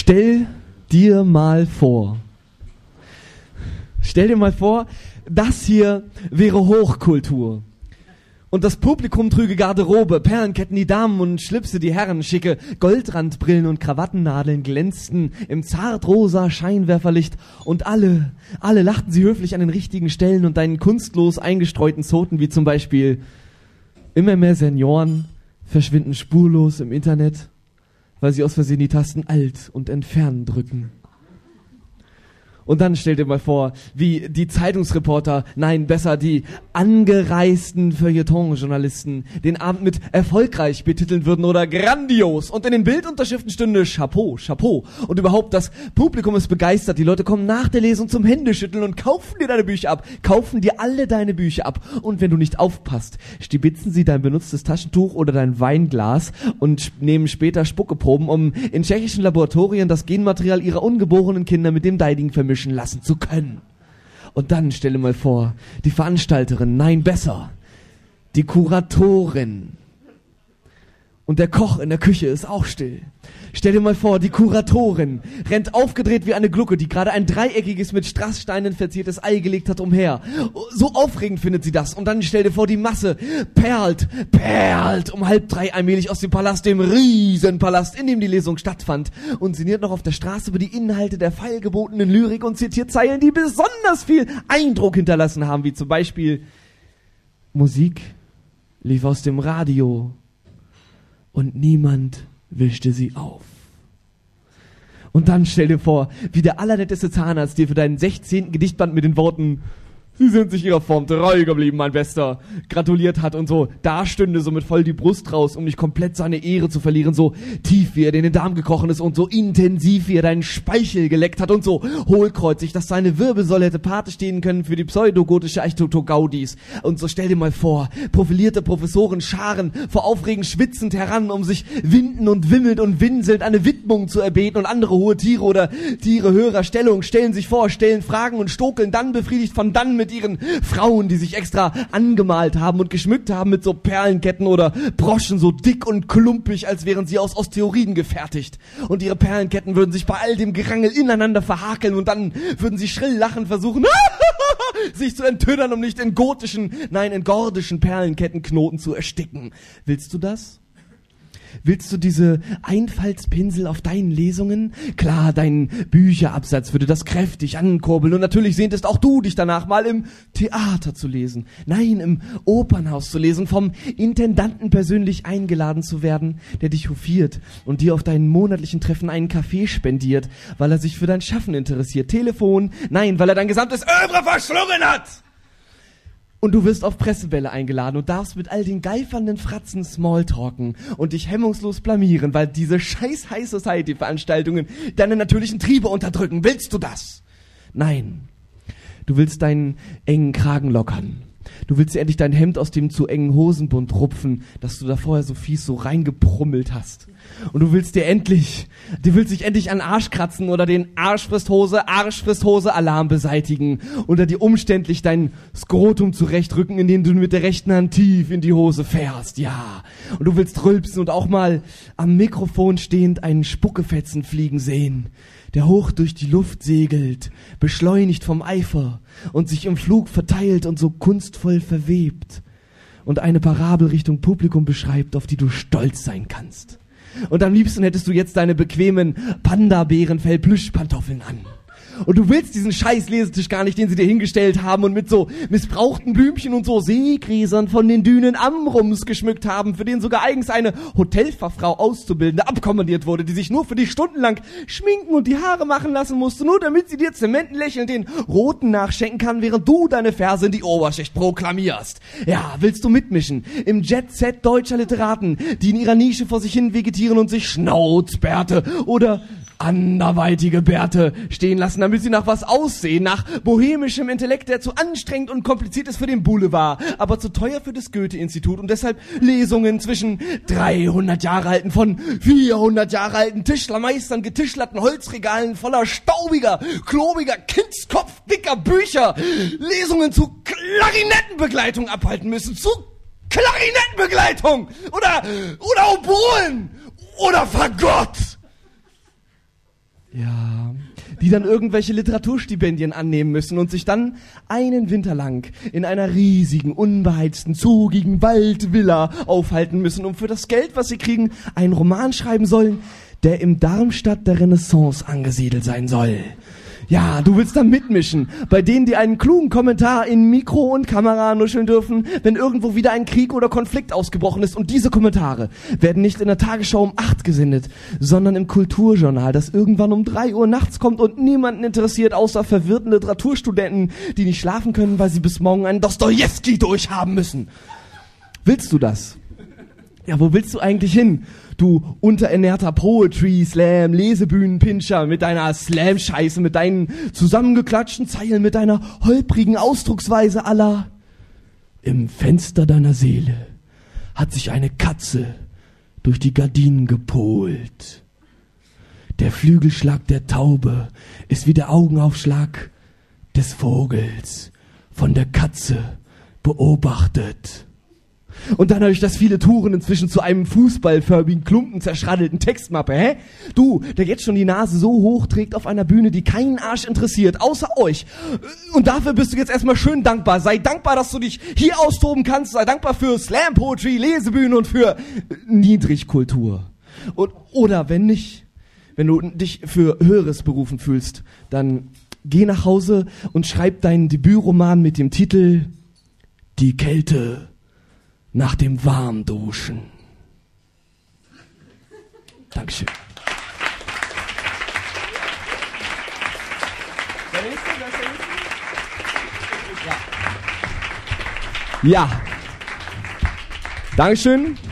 Stell dir mal vor, das hier wäre Hochkultur. Und das Publikum trüge Garderobe, Perlenketten die Damen und Schlipse die Herren, schicke Goldrandbrillen und Krawattennadeln glänzten im zartrosa Scheinwerferlicht und alle lachten sie höflich an den richtigen Stellen und deinen kunstlos eingestreuten Zoten, wie zum Beispiel immer mehr Senioren verschwinden spurlos im Internet, weil sie aus Versehen die Tasten Alt und Entfernen drücken. Und dann stell dir mal vor, wie die Zeitungsreporter, nein, besser die angereisten Feuilleton-Journalisten den Abend mit erfolgreich betiteln würden oder grandios. Und in den Bildunterschriften stünde Chapeau, Chapeau. Und überhaupt, das Publikum ist begeistert. Die Leute kommen nach der Lesung zum Händeschütteln und kaufen dir deine Bücher ab. Kaufen dir alle deine Bücher ab. Und wenn du nicht aufpasst, stibitzen sie dein benutztes Taschentuch oder dein Weinglas und nehmen später Spuckeproben, um in tschechischen Laboratorien das Genmaterial ihrer ungeborenen Kinder mit dem deinigen vermischen lassen zu können. Und dann stelle mal vor, die Veranstalterin, nein, besser, die Kuratorin. Und der Koch in der Küche ist auch still. Stell dir mal vor, die Kuratorin rennt aufgedreht wie eine Glucke, die gerade ein dreieckiges, mit Strasssteinen verziertes Ei gelegt hat, umher. So aufregend findet sie das. Und dann stell dir vor, die Masse perlt um 2:30 allmählich aus dem Palast, dem Riesenpalast, in dem die Lesung stattfand, und sinniert noch auf der Straße über die Inhalte der feilgebotenen Lyrik und zitiert Zeilen, die besonders viel Eindruck hinterlassen haben, wie zum Beispiel: Musik lief aus dem Radio und niemand wischte sie auf. Und dann stell dir vor, wie der allernetteste Zahnarzt dir für deinen 16. Gedichtband mit den Worten "Sie sind sich ihrer Form treu geblieben, mein Bester", gratuliert hat und so da stünde, so mit voll die Brust raus, um nicht komplett seine Ehre zu verlieren, so tief wie er dir in den Darm gekrochen ist und so intensiv wie er deinen Speichel geleckt hat und so hohlkreuzig, dass seine Wirbelsäule hätte Pate stehen können für die pseudogotische Architektur Gaudis. Und so stell dir mal vor, profilierte Professoren scharen vor Aufregen schwitzend heran, um sich winden und wimmelnd und winselnd eine Widmung zu erbeten, und andere hohe Tiere oder Tiere höherer Stellung stellen sich vor, stellen Fragen und stokeln dann befriedigt von dann mit ihren Frauen, die sich extra angemalt haben und geschmückt haben mit so Perlenketten oder Broschen, so dick und klumpig, als wären sie aus Osteoiden gefertigt. Und ihre Perlenketten würden sich bei all dem Gerangel ineinander verhakeln und dann würden sie schrill lachend versuchen, sich zu enttüdern, um nicht in gordischen Perlenkettenknoten zu ersticken. Willst du das? Willst du diese Einfallspinsel auf deinen Lesungen? Klar, dein Bücherabsatz würde das kräftig ankurbeln, und natürlich sehntest auch du dich danach, mal im Theater zu lesen. Nein, im Opernhaus zu lesen, vom Intendanten persönlich eingeladen zu werden, der dich hofiert und dir auf deinen monatlichen Treffen einen Kaffee spendiert, weil er sich für dein Schaffen interessiert. Telefon, nein, weil er dein gesamtes Övre verschlungen hat! Und du wirst auf Pressebälle eingeladen und darfst mit all den geifernden Fratzen Smalltalken und dich hemmungslos blamieren, weil diese scheiß High Society Veranstaltungen deine natürlichen Triebe unterdrücken. Willst du das? Nein. Du willst deinen engen Kragen lockern. Du willst dir endlich dein Hemd aus dem zu engen Hosenbund rupfen, das du da vorher so fies so reingeprummelt hast. Und du willst dich endlich an Arsch kratzen oder den Arschfristhose-Alarm beseitigen oder dir umständlich dein Skrotum zurechtrücken, indem du mit der rechten Hand tief in die Hose fährst, ja. Und du willst rülpsen und auch mal am Mikrofon stehend einen Spuckefetzen fliegen sehen, der hoch durch die Luft segelt, beschleunigt vom Eifer und sich im Flug verteilt und so kunstvoll verwebt und eine Parabel Richtung Publikum beschreibt, auf die du stolz sein kannst. Und am liebsten hättest du jetzt deine bequemen Panda-Bärenfell-Plüschpantoffeln an. Und du willst diesen scheiß Lesetisch gar nicht, den sie dir hingestellt haben und mit so missbrauchten Blümchen und so Seegräsern von den Dünen Amrums geschmückt haben, für den sogar eigens eine Hotelfachfrau Auszubildende abkommandiert wurde, die sich nur für dich stundenlang schminken und die Haare machen lassen musste, nur damit sie dir zementenlächelnd den Roten nachschenken kann, während du deine Verse in die Oberschicht proklamierst. Ja, willst du mitmischen im Jet-Set deutscher Literaten, die in ihrer Nische vor sich hin vegetieren und sich Schnauzbärte oder anderweitige Bärte stehen lassen, damit sie nach was aussehen, nach bohemischem Intellekt, der zu anstrengend und kompliziert ist für den Boulevard, aber zu teuer für das Goethe-Institut, und deshalb Lesungen zwischen 300 Jahre alten, von 400 Jahre alten Tischlermeistern getischlerten Holzregalen voller staubiger, klobiger, kindskopfdicker Bücher, Lesungen zu Klarinettenbegleitung abhalten müssen, zu Klarinettenbegleitung oder Oboen oder Fagott. Ja, die dann irgendwelche Literaturstipendien annehmen müssen und sich dann einen Winter lang in einer riesigen, unbeheizten, zugigen Waldvilla aufhalten müssen, um für das Geld, was sie kriegen, einen Roman schreiben sollen, der im Darmstadt der Renaissance angesiedelt sein soll. Ja, du willst da mitmischen, bei denen, die einen klugen Kommentar in Mikro und Kamera nuscheln dürfen, wenn irgendwo wieder ein Krieg oder Konflikt ausgebrochen ist. Und diese Kommentare werden nicht in der Tagesschau um 8 gesendet, sondern im Kulturjournal, das irgendwann um 3 Uhr nachts kommt und niemanden interessiert, außer verwirrten Literaturstudenten, die nicht schlafen können, weil sie bis morgen einen Dostojewski durchhaben müssen. Willst du das? Ja, wo willst du eigentlich hin? Du unterernährter Poetry-Slam-Lesebühnenpinscher mit deiner Slam-Scheiße, mit deinen zusammengeklatschten Zeilen, mit deiner holprigen Ausdrucksweise aller. Im Fenster deiner Seele hat sich eine Katze durch die Gardinen gepolt. Der Flügelschlag der Taube ist wie der Augenaufschlag des Vogels, von der Katze beobachtet. Und dann habe ich das viele Touren inzwischen zu einem fußballförmigen Klumpen zerschraddelten Textmappe, hä? Du, der jetzt schon die Nase so hoch trägt auf einer Bühne, die keinen Arsch interessiert, außer euch. Und dafür bist du jetzt erstmal schön dankbar. Sei dankbar, dass du dich hier austoben kannst. Sei dankbar für Slam Poetry, Lesebühnen und für Niedrigkultur. Oder wenn nicht, wenn du dich für Höheres berufen fühlst, dann geh nach Hause und schreib deinen Debütroman mit dem Titel Die Kälte nach dem Warmduschen. Dankeschön. Ja. Dankeschön.